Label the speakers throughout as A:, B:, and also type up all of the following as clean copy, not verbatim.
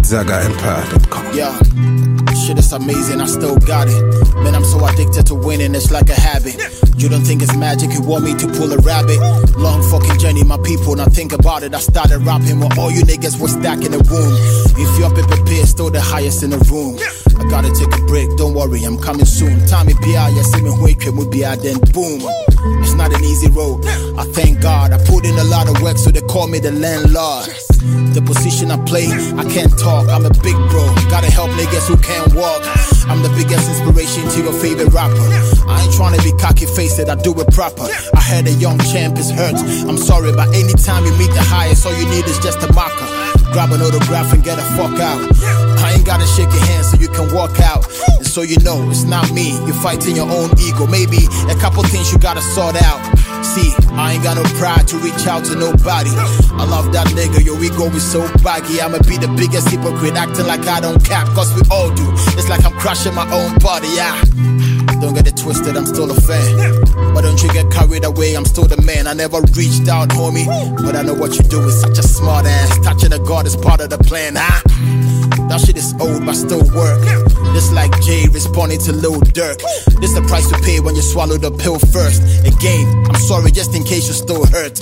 A: ZagaEmpire.com.
B: Yeah, shit is amazing, I still got it. Man, I'm so addicted to winning, it's like a habit. You don't think it's magic, you want me to pull a rabbit. Long fucking journey, my people, now think about it. I started rapping when all you niggas were stacking the womb. If your paper pay is still the highest in the room. I gotta take a break, don't worry, I'm coming soon. Tommy P.I., you see me wake up, then boom. It's not an easy road, I thank God. I put in a lot of work, so they call me the landlord. The position I play, I can't talk, I'm a big bro. Gotta help niggas who can't walk. I'm the biggest inspiration to your favorite rapper. I ain't tryna be cocky faced, I do it proper. I heard a young champ is hurt, I'm sorry, but anytime you meet the highest, all you need is just a marker. Grab an autograph and get the fuck out. I ain't gotta shake your hand so you can walk out. And so you know, it's not me, you're fighting your own ego. Maybe a couple things you gotta sort out. See, I ain't got no pride to reach out to nobody. I love that nigga, your ego is so baggy. I'ma be the biggest hypocrite, acting like I don't cap, cause we all do. It's like I'm crushing my own body, yeah. Don't get it twisted, I'm still a fan. But don't you get carried away, I'm still the man. I never reached out, homie, but I know what you do is such a smart ass. Touching a god is part of the plan, huh? That shit is old, but still work. Just like Jay responding to Lil Durk. This the price to pay when you swallow the pill first. Again, I'm sorry just in case you still hurt.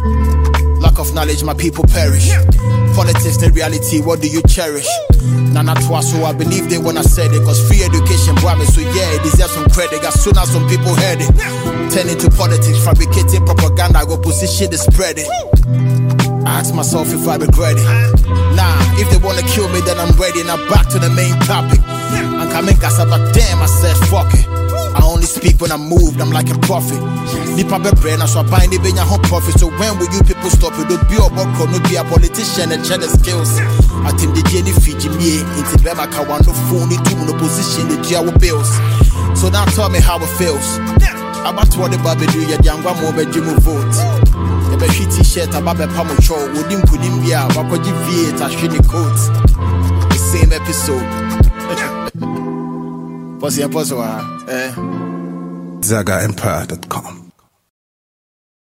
B: Lack of knowledge, my people perish. Politics and reality, what do you cherish? Nana Twaso, I believed it when I said it. Cause free education brought me, so yeah, it deserves some credit. As soon as some people heard it, turn into politics, fabricating propaganda, go position to spread it. I ask myself if I regret it. Nah, if they wanna kill me, then I'm ready. Now back to the main topic. I'm coming casa, but damn, I said fuck it. I only speak when I'm moved, I'm like a prophet. Nipa be brain, so I bind it in your home profit. So when will you people stop it? Don't be a worker, don't be a politician and share the skills. I think the Jenny Fiji me, into Bema Kawano phone, it no position, the Jawa bills. So now tell me how it feels. About what the baby do, your young one more bedroom vote. The t-shirt about the pamucho, wouldn't put him here, but could you V8 as the coats? The same episode. ZagaEmpire.com.